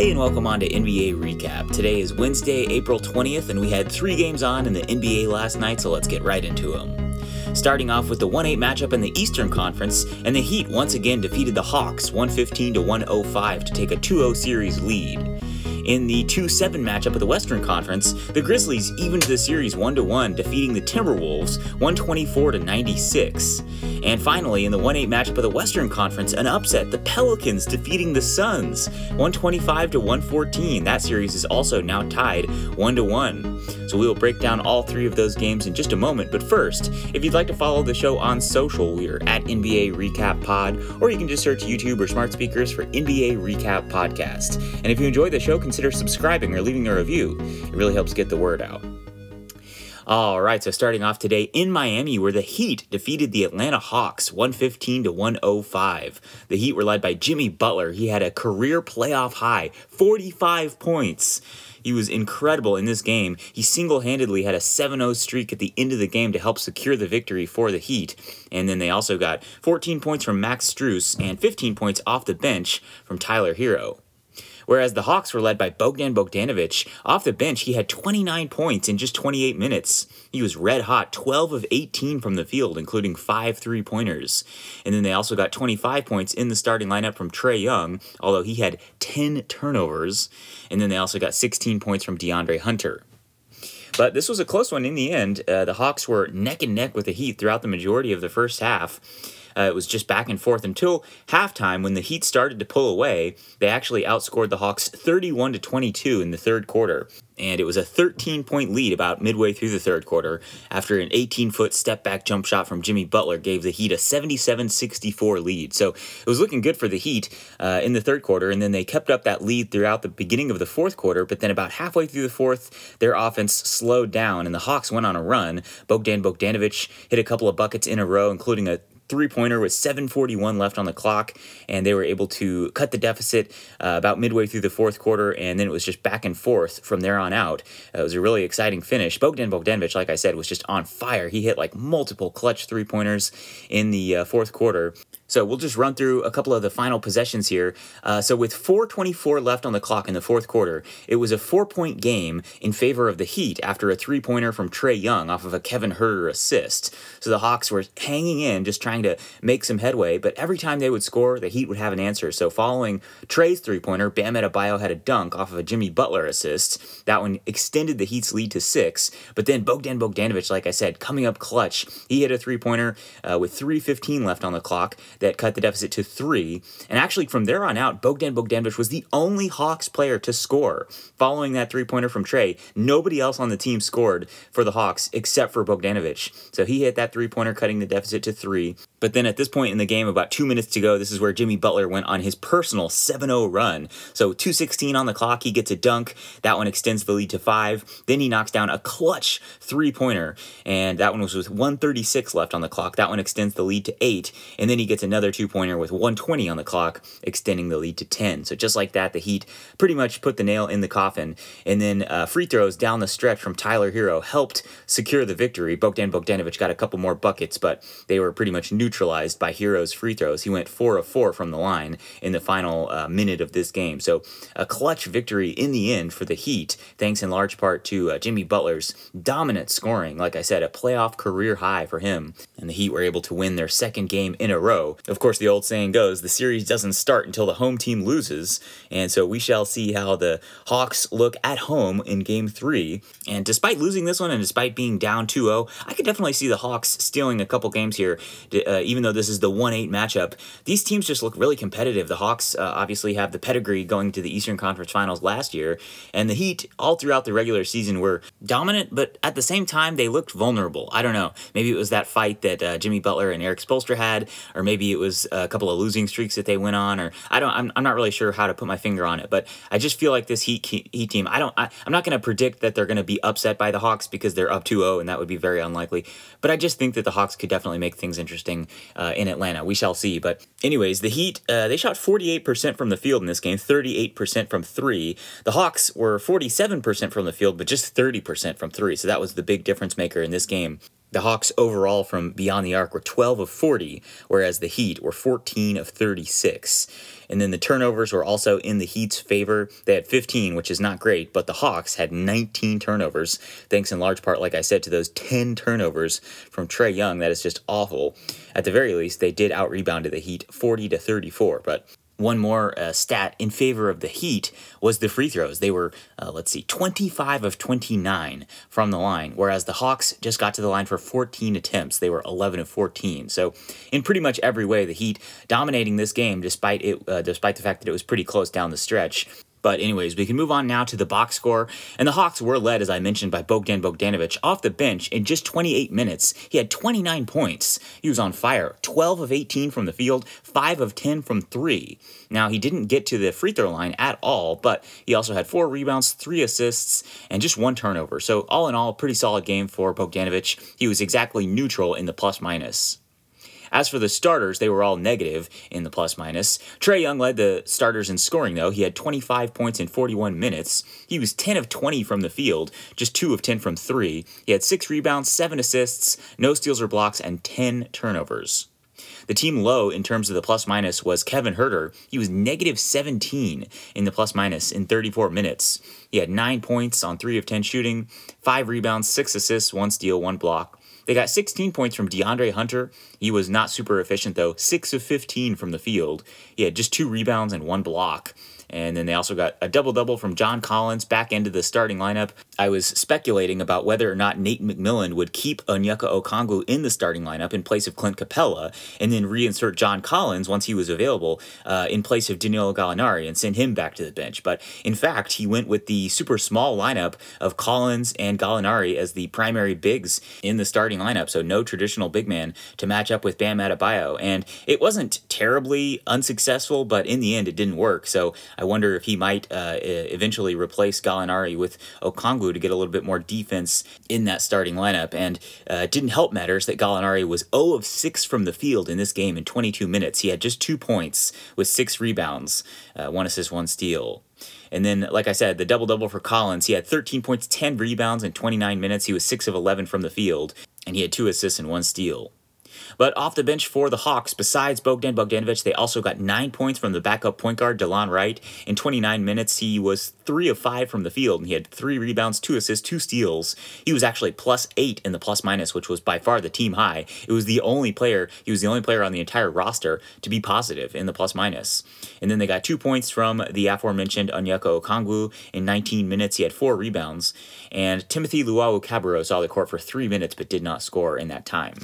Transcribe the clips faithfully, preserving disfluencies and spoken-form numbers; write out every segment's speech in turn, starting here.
Hey, and welcome on to N B A Recap. Today is Wednesday, April twentieth, and we had three games on in the N B A last night, so let's get right into them. Starting off with the one eight matchup in the Eastern Conference, and the Heat once again defeated the Hawks one fifteen to one oh five to take a two oh series lead. In the two seven matchup of the Western Conference, the Grizzlies evened the series one to one, defeating the Timberwolves one twenty-four to ninety-six. And finally, in the one eight matchup of the Western Conference, an upset, the Pelicans defeating the Suns one twenty-five to one fourteen. That series is also now tied one to one. So we will break down all three of those games in just a moment, but first, if you'd like to follow the show on social, we are at N B A Recap Pod, or you can just search YouTube or smart speakers for N B A Recap Podcast. And if you enjoy the show, consider subscribing or leaving a review. It really helps get the word out. Alright, so starting off today in Miami, where the Heat defeated the Atlanta Hawks one fifteen to one oh five. The Heat were led by Jimmy Butler. He had a career playoff high, forty-five points. He was incredible in this game. He single-handedly had a seven oh streak at the end of the game to help secure the victory for the Heat. And then they also got fourteen points from Max Strus and fifteen points off the bench from Tyler Hero. Whereas the Hawks were led by Bogdan Bogdanovic. Off the bench, he had twenty-nine points in just twenty-eight minutes. He was red hot, twelve of eighteen from the field, including five three-pointers. And then they also got twenty-five points in the starting lineup from Trae Young, although he had ten turnovers. And then they also got sixteen points from DeAndre Hunter. But this was a close one in the end. Uh, the Hawks were neck and neck with the Heat throughout the majority of the first half. Uh, it was just back and forth until halftime when the Heat started to pull away. They actually outscored the Hawks thirty-one to twenty-two in the third quarter. And it was a thirteen-point lead about midway through the third quarter after an eighteen-foot step-back jump shot from Jimmy Butler gave the Heat a seventy-seven sixty-four lead. So it was looking good for the Heat uh, in the third quarter, and then they kept up that lead throughout the beginning of the fourth quarter, but then about halfway through the fourth, their offense slowed down, and the Hawks went on a run. Bogdan Bogdanovic hit a couple of buckets in a row, including a three-pointer with seven forty-one left on the clock, and they were able to cut the deficit uh, about midway through the fourth quarter, and then it was just back and forth from there on out. Uh, it was a really exciting finish. Bogdan Bogdanovic, like I said, was just on fire. He hit like multiple clutch three-pointers in the uh, fourth quarter. So we'll just run through a couple of the final possessions here. Uh, so with four twenty-four left on the clock in the fourth quarter, it was a four-point game in favor of the Heat after a three-pointer from Trae Young off of a Kevin Huerter assist. So the Hawks were hanging in, just trying to make some headway, but every time they would score, the Heat would have an answer. So following Trae's three-pointer, Bam Adebayo had a dunk off of a Jimmy Butler assist. That one extended the Heat's lead to six, but then Bogdan Bogdanovic, like I said, coming up clutch. He hit a three-pointer uh, with three fifteen left on the clock that cut the deficit to three. And actually, from there on out, Bogdan Bogdanovic was the only Hawks player to score. Following that three-pointer from Trae, nobody else on the team scored for the Hawks except for Bogdanovic. So he hit that three-pointer, cutting the deficit to three. But then at this point in the game, about two minutes to go, this is where Jimmy Butler went on his personal seven oh run. So two sixteen on the clock, he gets a dunk. That one extends the lead to five. Then he knocks down a clutch three-pointer, and that one was with one thirty-six left on the clock. That one extends the lead to eight, and then he gets another two-pointer with one twenty on the clock, extending the lead to ten. So just like that, the Heat pretty much put the nail in the coffin. And then uh, free throws down the stretch from Tyler Hero helped secure the victory. Bogdan Bogdanovic got a couple more buckets, but they were pretty much neutralized by Hero's free throws. He went four of four from the line in the final uh, minute of this game. So a clutch victory in the end for the Heat, thanks in large part to uh, Jimmy Butler's dominant scoring. Like I said, a playoff career high for him. And the Heat were able to win their second game in a row. Of course, the old saying goes, the series doesn't start until the home team loses. And so we shall see how the Hawks look at home in game three. And despite losing this one and despite being down two oh, I could definitely see the Hawks stealing a couple games here, uh, even though this is the one eight matchup. These teams just look really competitive. The Hawks uh, obviously have the pedigree going to the Eastern Conference Finals last year, and the Heat all throughout the regular season were dominant, but at the same time, they looked vulnerable. I don't know. Maybe it was that fight that uh, Jimmy Butler and Eric Spoelstra had, or maybe it was a couple of losing streaks that they went on, or I don't, I'm, I'm not really sure how to put my finger on it, but I just feel like this Heat, Heat team, I don't, I, I'm not going to predict that they're going to be upset by the Hawks because they're up two oh, and that would be very unlikely, but I just think that the Hawks could definitely make things interesting uh, in Atlanta. We shall see. But anyways, the Heat, uh, they shot forty-eight percent from the field in this game, thirty-eight percent from three. The Hawks were forty-seven percent from the field, but just thirty percent from three. So that was the big difference maker in this game. The Hawks overall from beyond the arc were twelve of forty, whereas the Heat were fourteen of thirty-six. And then the turnovers were also in the Heat's favor. They had fifteen, which is not great, but the Hawks had nineteen turnovers, thanks in large part, like I said, to those ten turnovers from Trae Young. That is just awful. At the very least, they did out-rebound the Heat forty to thirty-four, but one more uh, stat in favor of the Heat was the free throws. They were, uh, let's see, twenty-five of twenty-nine from the line, whereas the Hawks just got to the line for fourteen attempts. They were eleven of fourteen. So in pretty much every way, the Heat dominating this game despite it, uh, despite the fact that it was pretty close down the stretch. But anyways, we can move on now to the box score. And the Hawks were led, as I mentioned, by Bogdan Bogdanovic off the bench in just twenty-eight minutes. He had twenty-nine points. He was on fire. twelve of eighteen from the field, five of ten from three. Now, he didn't get to the free throw line at all, but he also had four rebounds, three assists, and just one turnover. So all in all, pretty solid game for Bogdanovic. He was exactly neutral in the plus-minus. As for the starters, they were all negative in the plus-minus. Trae Young led the starters in scoring, though. He had twenty-five points in forty-one minutes. He was ten of twenty from the field, just two of ten from three. He had six rebounds, seven assists, no steals or blocks, and ten turnovers. The team low in terms of the plus-minus was Kevin Huerter. He was negative seventeen in the plus-minus in thirty-four minutes. He had nine points on three of ten shooting, five rebounds, six assists, one steal, one block. They got sixteen points from DeAndre Hunter. He was not super efficient, though. six of fifteen from the field. He had just two rebounds and one block. And then they also got a double-double from John Collins back into the starting lineup. I was speculating about whether or not Nate McMillan would keep Onyeka Okongwu in the starting lineup in place of Clint Capella and then reinsert John Collins once he was available uh, in place of Danilo Gallinari and send him back to the bench. But in fact, he went with the super small lineup of Collins and Gallinari as the primary bigs in the starting lineup, so no traditional big man to match up with Bam Adebayo. And it wasn't terribly unsuccessful, but in the end, it didn't work. So I wonder if he might uh, eventually replace Gallinari with Okongwu to get a little bit more defense in that starting lineup. And uh, it didn't help matters that Gallinari was zero of six from the field in this game in twenty-two minutes. He had just two points with six rebounds, uh, one assist, one steal. And then, like I said, the double-double for Collins. He had thirteen points, ten rebounds in twenty-nine minutes. He was six of eleven from the field, and he had two assists and one steal. But off the bench for the Hawks, besides Bogdan Bogdanovic, they also got nine points from the backup point guard, DeLon Wright. In twenty-nine minutes, he was three of five from the field, and he had three rebounds, two assists, two steals. He was actually plus eight in the plus-minus, which was by far the team high. It was the only player, he was the only player on the entire roster to be positive in the plus-minus. And then they got two points from the aforementioned Onyeka Okongwu. In nineteen minutes, he had four rebounds. And Timothy Luwawu-Cabarrot saw the court for three minutes, but did not score in that time.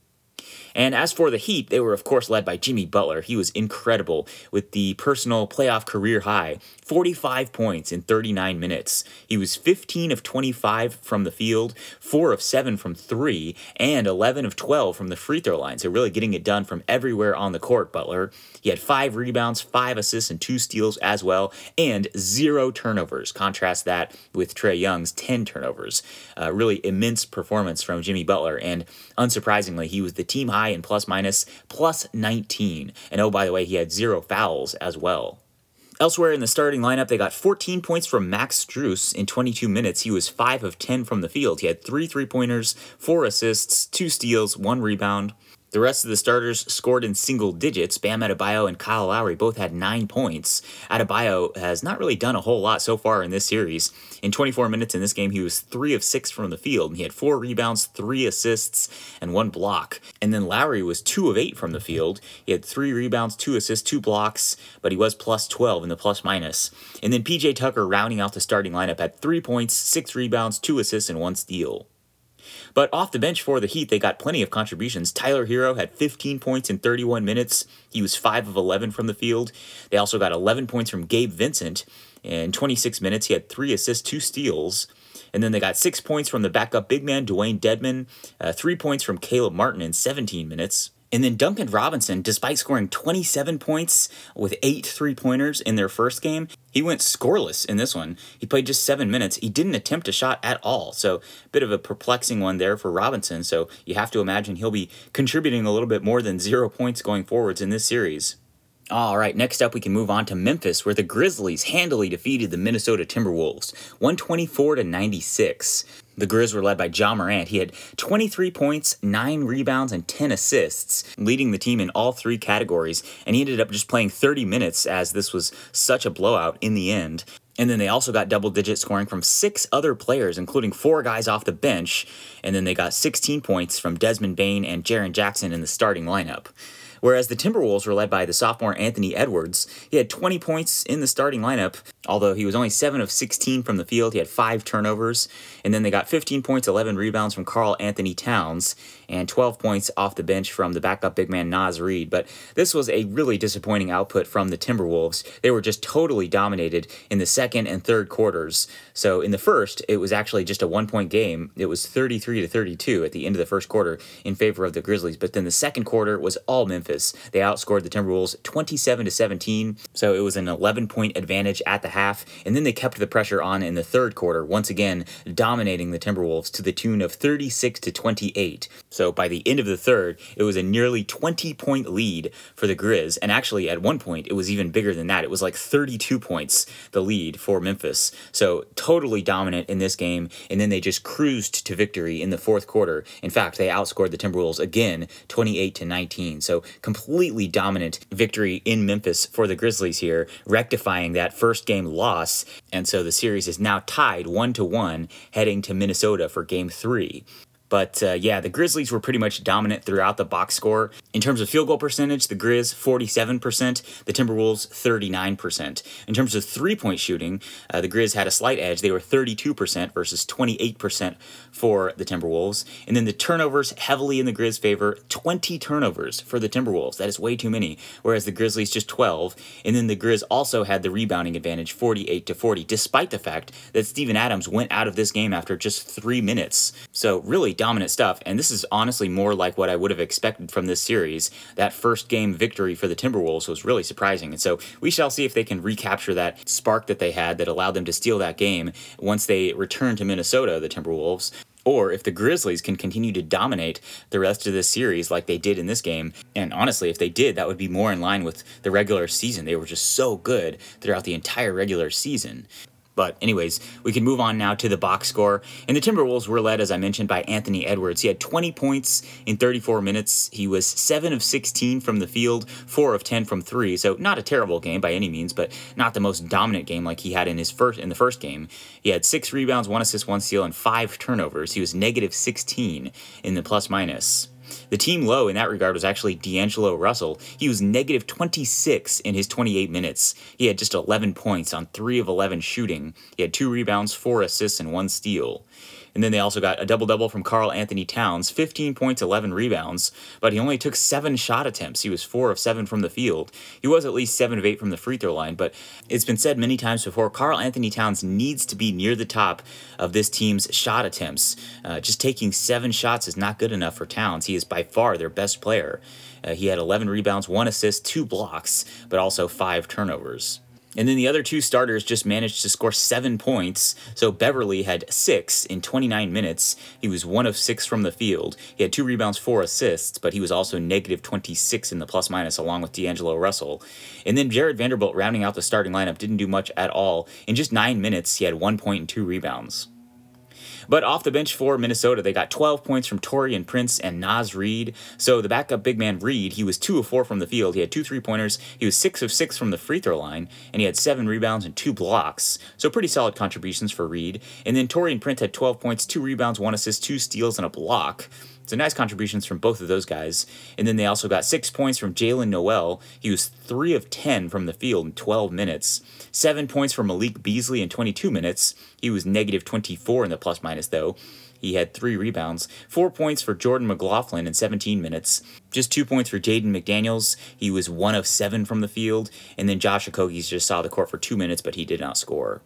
And as for the Heat, they were, of course, led by Jimmy Butler. He was incredible with the personal playoff career high, forty-five points in thirty-nine minutes. He was fifteen of twenty-five from the field, four of seven from three, and eleven of twelve from the free throw line. So really getting it done from everywhere on the court, Butler. He had five rebounds, five assists, and two steals as well, and zero turnovers. Contrast that with Trae Young's ten turnovers. Uh, really immense performance from Jimmy Butler, and unsurprisingly, he was the team high in plus-minus, plus nineteen. And oh, by the way, he had zero fouls as well. Elsewhere in the starting lineup, they got fourteen points from Max Strus in twenty-two minutes. He was five of ten from the field. He had three three-pointers, four assists, two steals, one rebound. The rest of the starters scored in single digits. Bam Adebayo and Kyle Lowry both had nine points. Adebayo has not really done a whole lot so far in this series. In twenty-four minutes in this game, he was three of six from the field. He had four rebounds, three assists, and one block. And then Lowry was two of eight from the field. He had three rebounds, two assists, two blocks, but he was plus twelve in the plus-minus. And then P J Tucker, rounding out the starting lineup, had three points, six rebounds, two assists, and one steal. But off the bench for the Heat, they got plenty of contributions. Tyler Hero had fifteen points in thirty-one minutes. He was five of eleven from the field. They also got eleven points from Gabe Vincent. In twenty-six minutes, he had three assists, two steals. And then they got six points from the backup big man, Dwayne Dedman. Uh, three points from Caleb Martin in seventeen minutes. And then Duncan Robinson, despite scoring twenty-seven points with eight three-pointers in their first game, he went scoreless in this one. He played just seven minutes. He didn't attempt a shot at all. So a bit of a perplexing one there for Robinson. So you have to imagine he'll be contributing a little bit more than zero points going forwards in this series. All right, next up we can move on to Memphis, where the Grizzlies handily defeated the Minnesota Timberwolves, one twenty-four to ninety-six. The Grizz were led by Ja Morant. He had twenty-three points, nine rebounds, and ten assists, leading the team in all three categories, and he ended up just playing thirty minutes as this was such a blowout in the end. And then they also got double-digit scoring from six other players, including four guys off the bench, and then they got sixteen points from Desmond Bane and Jaren Jackson in the starting lineup. Whereas the Timberwolves were led by the sophomore Anthony Edwards. He had twenty points in the starting lineup, although he was only seven of sixteen from the field. He had five turnovers. And then they got fifteen points, eleven rebounds from Karl Anthony Towns, and twelve points off the bench from the backup big man Naz Reid. But this was a really disappointing output from the Timberwolves. They were just totally dominated in the second and third quarters. So in the first, it was actually just a one-point game. It was thirty-three to thirty-two at the end of the first quarter in favor of the Grizzlies. But then the second quarter was all Memphis. They outscored the Timberwolves twenty-seven to seventeen, so it was an eleven-point advantage at the half, and then they kept the pressure on in the third quarter, once again dominating the Timberwolves to the tune of thirty-six to twenty-eight. So by the end of the third, it was a nearly twenty-point lead for the Grizz, and actually at one point it was even bigger than that. It was like thirty-two points, the lead for Memphis. So totally dominant in this game, and then they just cruised to victory in the fourth quarter. In fact, they outscored the Timberwolves again, twenty-eight to nineteen. So completely dominant victory in Memphis for the Grizzlies here, rectifying that first game loss, and so the series is now tied one to one, heading to Minnesota for game three. But uh, yeah, the Grizzlies were pretty much dominant throughout the box score. In terms of field goal percentage, the Grizz forty-seven percent, the Timberwolves thirty-nine percent. In terms of three-point shooting, uh, the Grizz had a slight edge. They were thirty-two percent versus twenty-eight percent for the Timberwolves. And then the turnovers heavily in the Grizz favor, twenty turnovers for the Timberwolves. That is way too many, whereas the Grizzlies just twelve. And then the Grizz also had the rebounding advantage, forty-eight to forty, despite the fact that Steven Adams went out of this game after just three minutes. So really dominant stuff, and this is honestly more like what I would have expected from this series. That first game victory for the Timberwolves was really surprising, and so we shall see if they can recapture that spark that they had that allowed them to steal that game once they return to Minnesota, the Timberwolves, or if the Grizzlies can continue to dominate the rest of this series like they did in this game. And honestly, if they did, that would be more in line with the regular season. They were just so good throughout the entire regular season. But anyways, we can move on now to the box score. And the Timberwolves were led, as I mentioned, by Anthony Edwards. He had twenty points in thirty-four minutes. He was seven of sixteen from the field, four of ten from three. So not a terrible game by any means, but not the most dominant game like he had in his first in the first game. He had six rebounds, one assist, one steal, and five turnovers. He was negative sixteen in the plus minus. The team low in that regard was actually D'Angelo Russell. He was negative twenty-six in his twenty-eight minutes. He had just eleven points on three of eleven shooting. He had two rebounds, four assists, and one steal. And then they also got a double-double from Karl Anthony Towns, fifteen points, eleven rebounds, but he only took seven shot attempts. He was four of seven from the field. He was at least seven of eight from the free throw line, but it's been said many times before, Karl Anthony Towns needs to be near the top of this team's shot attempts. Uh, just taking seven shots is not good enough for Towns. He is by far their best player. Uh, he had eleven rebounds, one assist, two blocks, but also five turnovers. And then the other two starters just managed to score seven points. So Beverly had six in twenty-nine minutes. He was one of six from the field. He had two rebounds, four assists, but he was also negative twenty-six in the plus minus along with D'Angelo Russell. And then Jared Vanderbilt, rounding out the starting lineup, didn't do much at all. In just nine minutes, he had one point and two rebounds. But off the bench for Minnesota, they got twelve points from Taurean Prince and Naz Reid. So the backup big man Reid, he was two of four from the field. He had two three-pointers. He was six of six from the free throw line, and he had seven rebounds and two blocks. So pretty solid contributions for Reid. And then Taurean Prince had twelve points, two rebounds, one assist, two steals, and a block. So nice contributions from both of those guys. And then they also got six points from Jalen Noel. He was three of ten from the field in twelve minutes. Seven points from Malik Beasley in twenty-two minutes. He was negative twenty-four in the plus minus, though. He had three rebounds. Four points for Jordan McLaughlin in seventeen minutes. Just two points for Jaden McDaniels. He was one of seven from the field. And then Josh Okogie just saw the court for two minutes, but he did not score.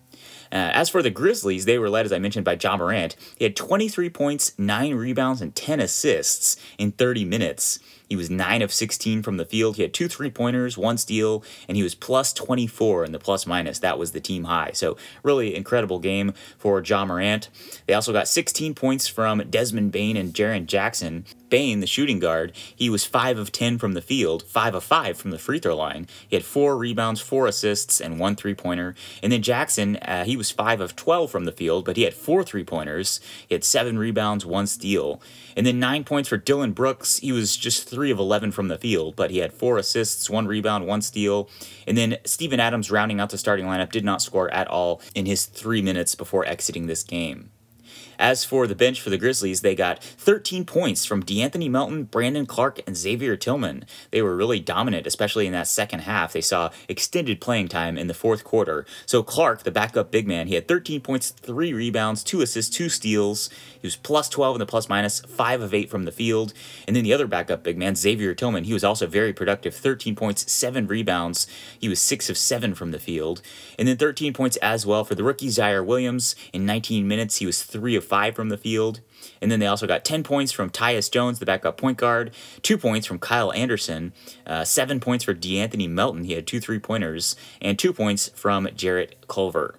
Uh, as for the Grizzlies, they were led, as I mentioned, by Ja Morant. He had twenty-three points, nine rebounds, and ten assists in thirty minutes. He He was nine of sixteen from the field. He had two three-pointers, one steal, and he was plus twenty-four in the plus-minus. That was the team high. So really incredible game for Ja Morant. They also got sixteen points from Desmond Bane and Jaren Jackson. Bane, the shooting guard, he was five of ten from the field, five of five from the free throw line. He had four rebounds, four assists, and one three-pointer. And then Jackson, uh, he was five of twelve from the field, but he had four three-pointers. He had seven rebounds, one steal. And then nine points for Dillon Brooks. He was just three of eleven from the field, but he had four assists, one rebound, one steal. And then Steven Adams, rounding out the starting lineup, did not score at all in his three minutes before exiting this game. As for the bench for the Grizzlies, they got thirteen points from DeAnthony Melton, Brandon Clark, and Xavier Tillman. They were really dominant, especially in that second half. They saw extended playing time in the fourth quarter. So Clark, the backup big man, he had thirteen points, three rebounds, two assists, two steals. He was plus twelve in the plus-minus, five of eight from the field. And then the other backup big man, Xavier Tillman, he was also very productive, thirteen points, seven rebounds. He was six of seven from the field. And then thirteen points as well for the rookie Zaire Williams. In nineteen minutes, he was three of five from the field. And then they also got ten points from Tyus Jones, the backup point guard, two points from Kyle Anderson, uh, seven points for DeAnthony Melton, he had two three-pointers, and two points from Jarrett Culver.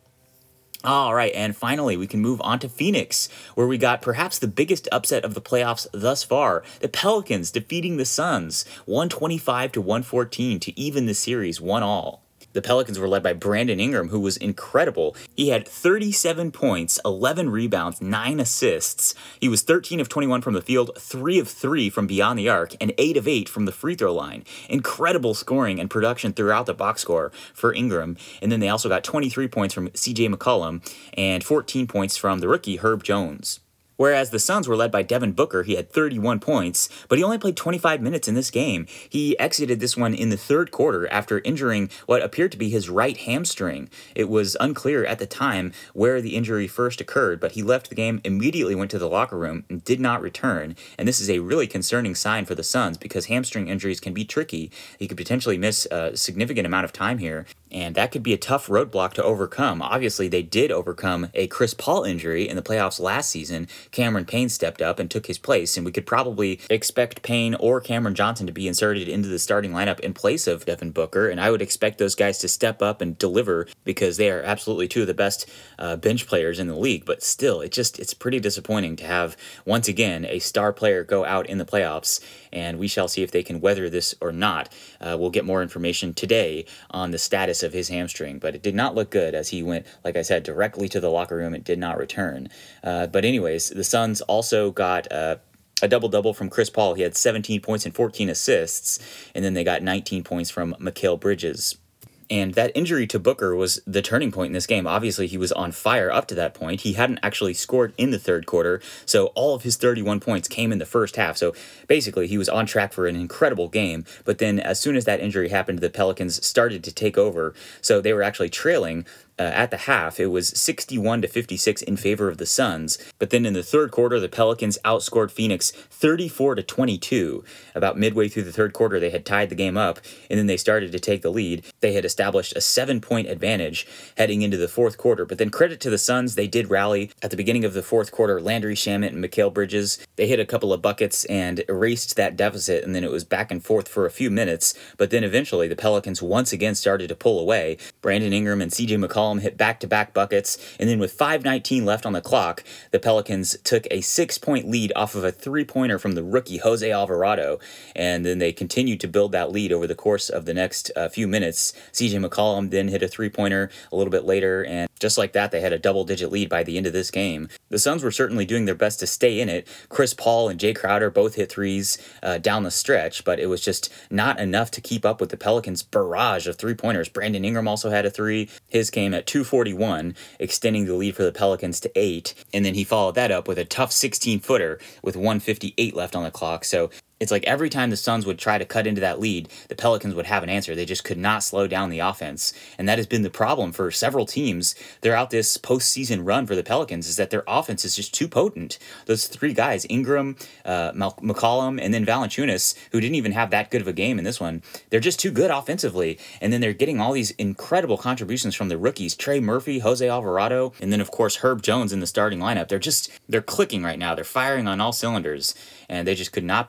All right, and finally, we can move on to Phoenix, where we got perhaps the biggest upset of the playoffs thus far. The Pelicans defeating the Suns, one twenty-five to one fourteen to even the series, one all. The Pelicans were led by Brandon Ingram, who was incredible. He had thirty-seven points, eleven rebounds, nine assists. He was thirteen of twenty-one from the field, three of three from beyond the arc, and eight of eight from the free throw line. Incredible scoring and production throughout the box score for Ingram. And then they also got twenty-three points from C J McCollum and fourteen points from the rookie Herb Jones. Whereas the Suns were led by Devin Booker, he had thirty-one points, but he only played twenty-five minutes in this game. He exited this one in the third quarter after injuring what appeared to be his right hamstring. It was unclear at the time where the injury first occurred, but he left the game, immediately went to the locker room, and did not return. And this is a really concerning sign for the Suns because hamstring injuries can be tricky. He could potentially miss a significant amount of time here, and that could be a tough roadblock to overcome. Obviously, they did overcome a Chris Paul injury in the playoffs last season. Cameron Payne stepped up and took his place, and we could probably expect Payne or Cameron Johnson to be inserted into the starting lineup in place of Devin Booker, and I would expect those guys to step up and deliver because they are absolutely two of the best uh, bench players in the league. But still, it just it's pretty disappointing to have, once again, a star player go out in the playoffs, and we shall see if they can weather this or not. Uh, we'll get more information today on the status of his hamstring, but it did not look good as he went, like I said, directly to the locker room and did not return. Uh, but anyways, the Suns also got uh, a double-double from Chris Paul. He had seventeen points and fourteen assists, and then they got nineteen points from Mikal Bridges. And that injury to Booker was the turning point in this game. Obviously, he was on fire up to that point. He hadn't actually scored in the third quarter, so all of his thirty-one points came in the first half. So basically, he was on track for an incredible game. But then as soon as that injury happened, the Pelicans started to take over. So they were actually trailing Uh, at the half. It was sixty-one to fifty-six in favor of the Suns. But then in the third quarter, the Pelicans outscored Phoenix thirty-four to twenty-two. About midway through the third quarter, they had tied the game up, and then they started to take the lead. They had established a seven-point advantage heading into the fourth quarter. But then credit to the Suns, they did rally. At the beginning of the fourth quarter, Landry Shamet and Mikal Bridges, they hit a couple of buckets and erased that deficit, and then it was back and forth for a few minutes. But then eventually, the Pelicans once again started to pull away. Brandon Ingram and C J McCollum hit back-to-back buckets, and then with five nineteen left on the clock, the Pelicans took a six-point lead off of a three-pointer from the rookie Jose Alvarado, and then they continued to build that lead over the course of the next uh, few minutes. C J McCollum then hit a three-pointer a little bit later, and just like that, they had a double-digit lead by the end of this game. The Suns were certainly doing their best to stay in it. Chris Paul and Jay Crowder both hit threes uh, down the stretch, but it was just not enough to keep up with the Pelicans' barrage of three-pointers. Brandon Ingram also had a three. His came at two forty-one, extending the lead for the Pelicans to eight, and then he followed that up with a tough sixteen-footer with one fifty-eight left on the clock. So it's like every time the Suns would try to cut into that lead, the Pelicans would have an answer. They just could not slow down the offense. And that has been the problem for several teams throughout this postseason run for the Pelicans, is that their offense is just too potent. Those three guys, Ingram, uh, McCollum, and then Valanciunas, who didn't even have that good of a game in this one, they're just too good offensively. And then they're getting all these incredible contributions from the rookies, Trey Murphy, Jose Alvarado, and then, of course, Herb Jones in the starting lineup. They're just, they're clicking right now. They're firing on all cylinders, and they just could not be slowed down.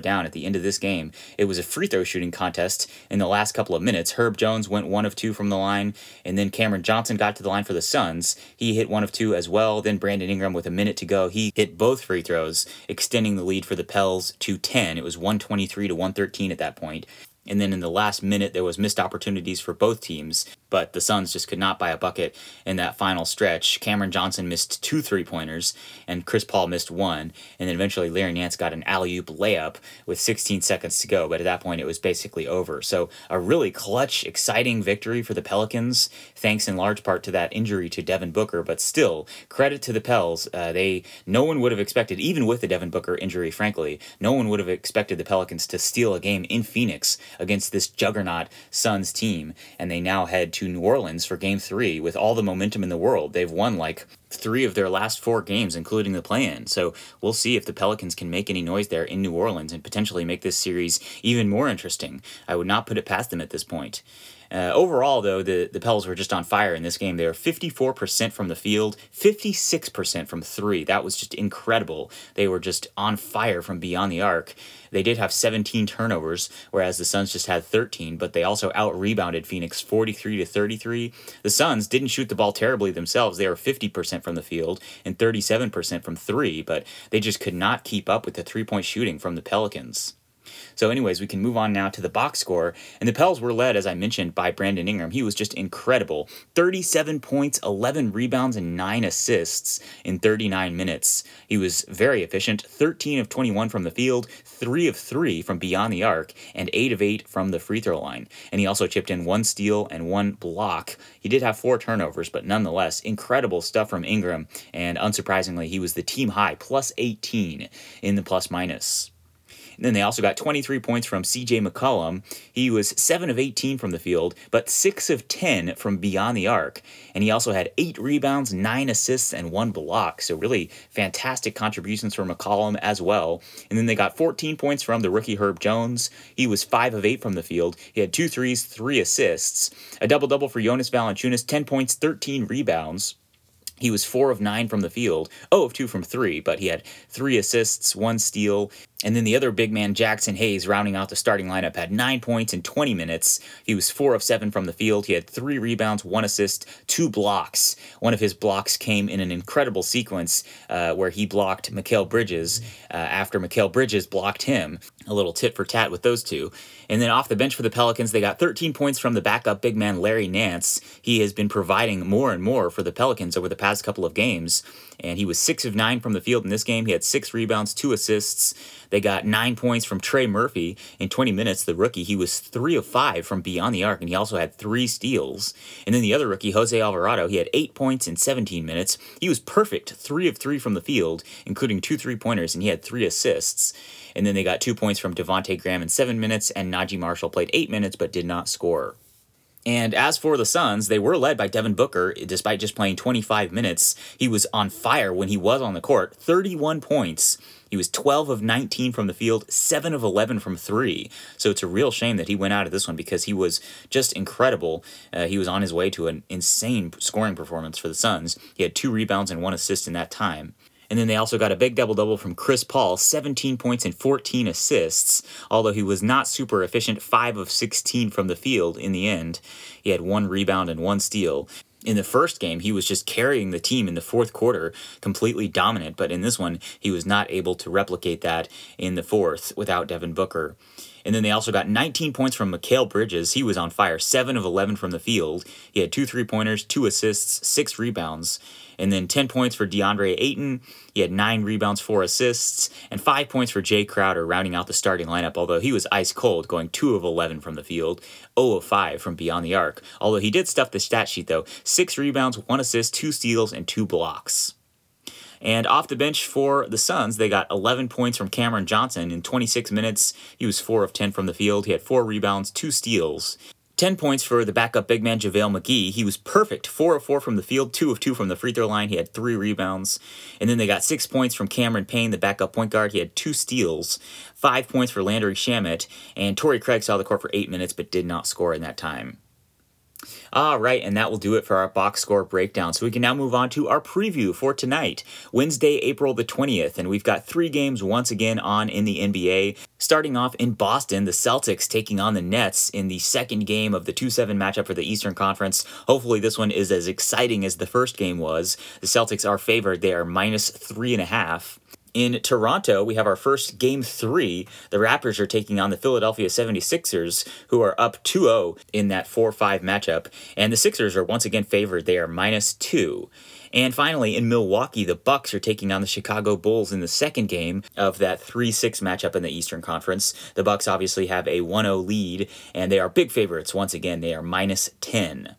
down at the end of this game. It was a free throw shooting contest in the last couple of minutes. Herb Jones went one of two from the line, and then Cameron Johnson got to the line for the Suns. He hit one of two as well. Then Brandon Ingram, with a minute to go, he hit both free throws, extending the lead for the Pels to ten. It was one twenty-three to one thirteen at that point. And then in the last minute, there was missed opportunities for both teams, but the Suns just could not buy a bucket in that final stretch. Cameron Johnson missed two three-pointers, and Chris Paul missed one. And then eventually Larry Nance got an alley-oop layup with sixteen seconds to go, but at that point it was basically over. So a really clutch, exciting victory for the Pelicans, thanks in large part to that injury to Devin Booker, but still, credit to the Pels. Uh, they no one would have expected, even with the Devin Booker injury, frankly, no one would have expected the Pelicans to steal a game in Phoenix against this juggernaut Suns team, and they now head to New Orleans for game three with all the momentum in the world. They've won like three of their last four games, including the play-in. So we'll see if the Pelicans can make any noise there in New Orleans and potentially make this series even more interesting. I would not put it past them at this point. Uh, overall, though, the, the Pels were just on fire in this game. They were fifty-four percent from the field, fifty-six percent from three. That was just incredible. They were just on fire from beyond the arc. They did have seventeen turnovers, whereas the Suns just had thirteen, but they also out-rebounded Phoenix forty-three to thirty-three. The Suns didn't shoot the ball terribly themselves. They were fifty percent from the field and thirty-seven percent from three, but they just could not keep up with the three-point shooting from the Pelicans. So anyways, we can move on now to the box score. And the Pels were led, as I mentioned, by Brandon Ingram. He was just incredible. thirty-seven points, eleven rebounds, and nine assists in thirty-nine minutes. He was very efficient. thirteen of twenty-one from the field, three of three from beyond the arc, and eight of eight from the free throw line. And he also chipped in one steal and one block. He did have four turnovers, but nonetheless, incredible stuff from Ingram. And unsurprisingly, he was the team high, plus eighteen in the plus minus. And then they also got twenty-three points from C J McCollum. He was seven of eighteen from the field, but six of ten from beyond the arc. And he also had eight rebounds, nine assists, and one block. So really fantastic contributions from McCollum as well. And then they got fourteen points from the rookie Herb Jones. He was five of eight from the field. He had two threes, three assists. A double-double for Jonas Valanciunas, ten points, thirteen rebounds. He was four of nine from the field, oh of two from three, but he had three assists, one steal. And then the other big man, Jackson Hayes, rounding out the starting lineup, had nine points in twenty minutes. He was four of seven from the field. He had three rebounds, one assist, two blocks. One of his blocks came in an incredible sequence uh, where he blocked Mikal Bridges uh, after Mikal Bridges blocked him. A little tit for tat with those two. And then off the bench for the Pelicans, they got thirteen points from the backup big man, Larry Nance. He has been providing more and more for the Pelicans over the past couple of games. And he was six of nine from the field in this game. He had six rebounds, two assists. They got nine points from Trey Murphy in twenty minutes, the rookie. He was three of five from beyond the arc, and he also had three steals. And then the other rookie, Jose Alvarado, he had eight points in seventeen minutes. He was perfect, three of three from the field, including two three-pointers, and he had three assists. And then they got two points from Devontae Graham in seven minutes, and Najee Marshall played eight minutes but did not score. And as for the Suns, they were led by Devin Booker, despite just playing twenty-five minutes. He was on fire when he was on the court, thirty-one points. He was twelve of nineteen from the field, seven of eleven from three. So it's a real shame that he went out of this one because he was just incredible. Uh, he was on his way to an insane scoring performance for the Suns. He had two rebounds and one assist in that time. And then they also got a big double-double from Chris Paul, seventeen points and fourteen assists, although he was not super efficient, five of sixteen from the field in the end. He had one rebound and one steal. In the first game, he was just carrying the team in the fourth quarter, completely dominant, but in this one, he was not able to replicate that in the fourth without Devin Booker. And then they also got nineteen points from Mikal Bridges. He was on fire, seven of eleven from the field. He had two three-pointers, two assists, six rebounds. And then ten points for DeAndre Ayton. He had nine rebounds, four assists, and five points for Jay Crowder, rounding out the starting lineup, although he was ice cold, going two of eleven from the field, zero of five from beyond the arc. Although he did stuff the stat sheet, though. Six rebounds, one assist, two steals, and two blocks. And off the bench for the Suns, they got eleven points from Cameron Johnson in twenty-six minutes. He was four of ten from the field. He had four rebounds, two steals. ten points for the backup big man, JaVale McGee. He was perfect, four of four from the field, two of two from the free throw line. He had three rebounds. And then they got six points from Cameron Payne, the backup point guard. He had two steals. Five points for Landry Shamet. And Torrey Craig saw the court for eight minutes but did not score in that time. All right, and that will do it for our box score breakdown. So we can now move on to our preview for tonight, Wednesday, April the twentieth. And we've got three games once again on in the N B A. Starting off in Boston, the Celtics taking on the Nets in the second game of the two seven matchup for the Eastern Conference. Hopefully this one is as exciting as the first game was. The Celtics are favored. They are minus three and a half. In Toronto, we have our first game three. The Raptors are taking on the Philadelphia seventy-sixers, who are up two oh in that four five matchup. And the Sixers are once again favored. They are minus two. And finally, in Milwaukee, the Bucks are taking on the Chicago Bulls in the second game of that three six matchup in the Eastern Conference. The Bucks obviously have a one oh lead, and they are big favorites. Once again, they are minus ten.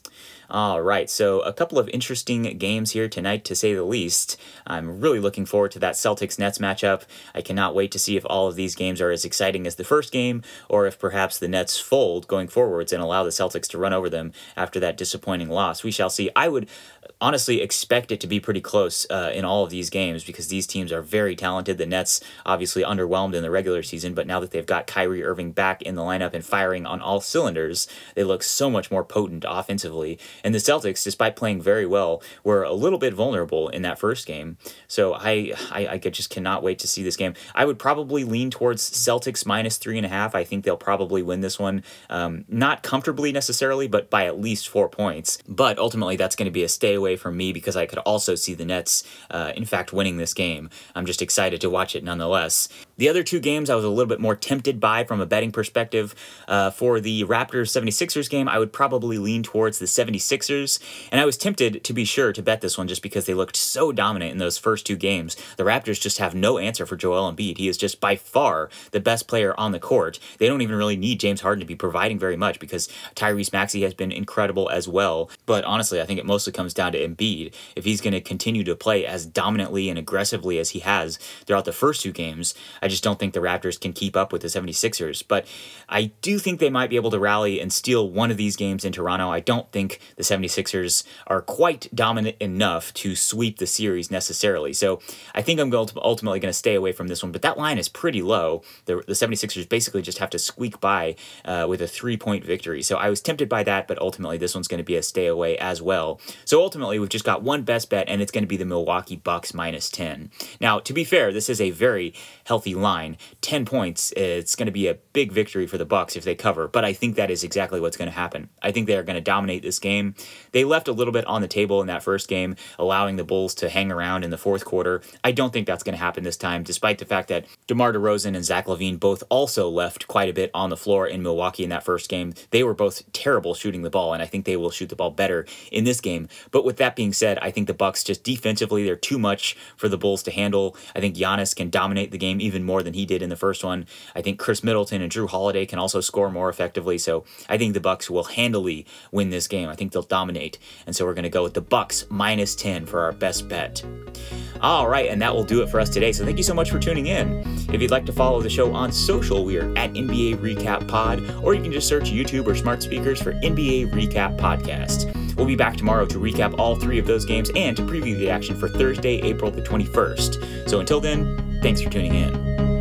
All right, so a couple of interesting games here tonight, to say the least. I'm really looking forward to that Celtics-Nets matchup. I cannot wait to see if all of these games are as exciting as the first game, or if perhaps the Nets fold going forwards and allow the Celtics to run over them after that disappointing loss. We shall see. I would honestly expect it to be pretty close uh, in all of these games because these teams are very talented. The Nets obviously underwhelmed in the regular season, but now that they've got Kyrie Irving back in the lineup and firing on all cylinders, they look so much more potent offensively. And the Celtics, despite playing very well, were a little bit vulnerable in that first game. So I, I, I just cannot wait to see this game. I would probably lean towards Celtics minus three and a half. I think they'll probably win this one. Um, not comfortably necessarily, but by at least four points. But ultimately, that's going to be a stay away from me because I could also see the Nets, uh, in fact, winning this game. I'm just excited to watch it nonetheless. The other two games I was a little bit more tempted by from a betting perspective. Uh, for the Raptors seventy-sixers game, I would probably lean towards the seventy-sixers, and I was tempted to be sure to bet this one just because they looked so dominant in those first two games. The Raptors just have no answer for Joel Embiid. He is just by far the best player on the court. They don't even really need James Harden to be providing very much because Tyrese Maxey has been incredible as well. But honestly, I think it mostly comes down to Embiid. If he's going to continue to play as dominantly and aggressively as he has throughout the first two games, I just don't think the Raptors can keep up with the seventy-sixers. But I do think they might be able to rally and steal one of these games in Toronto. I don't think the seventy-sixers are quite dominant enough to sweep the series necessarily. So I think I'm going to ultimately going to stay away from this one. But that line is pretty low. The, the seventy-sixers basically just have to squeak by uh, with a three-point victory. So I was tempted by that, but ultimately this one's going to be a stay away as well. So ultimately we've just got one best bet, and it's going to be the Milwaukee Bucks minus ten. Now, to be fair, this is a very healthy line. ten points, it's going to be a big victory for the Bucks if they cover, but I think that is exactly what's going to happen. I think they are going to dominate this game. They left a little bit on the table in that first game, allowing the Bulls to hang around in the fourth quarter. I don't think that's going to happen this time, despite the fact that DeMar DeRozan and Zach LaVine both also left quite a bit on the floor in Milwaukee in that first game. They were both terrible shooting the ball, and I think they will shoot the ball better in this game. But with that being said, I think the Bucks just defensively, they're too much for the Bulls to handle. I think Giannis can dominate the game even more than he did in the first one. I think Chris Middleton and Drew Holiday can also score more effectively, so I think the Bucks will handily win this game. I think they'll dominate, and so we're going to go with the Bucks minus ten for our best bet. All right, and that will do it for us today, so thank you so much for tuning in. If you'd like to follow the show on social, we are at N B A Recap Pod, or you can just search YouTube or smart speakers for N B A Recap Podcast. We'll be back tomorrow to recap all three of those games and to preview the action for Thursday, April the twenty-first. So until then, thanks for tuning in.